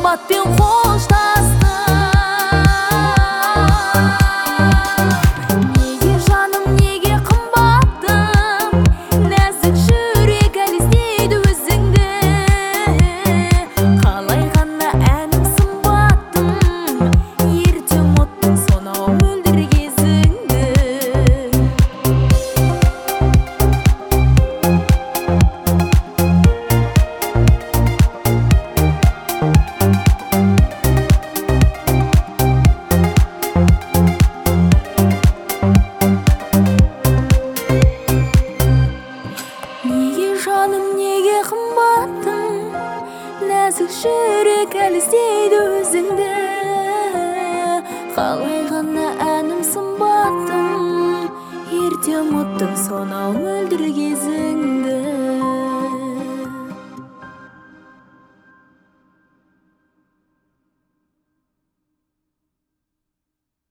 махаббатпен қоштастым. Неге жаным, неге қымбаттым, нәзік жүрек әлі іздейді өзіңді. Қалай ғана әнім сымбаттым, ерте ұмыттың сонау мөлдір кезіңді. Неге жаным, неге қымбаттым, нәзік жүрек әлі іздейді өзіңді. Қалай ғана әнім сымбаттым, ерте ұмыттың сонау мөлдір кезіңді.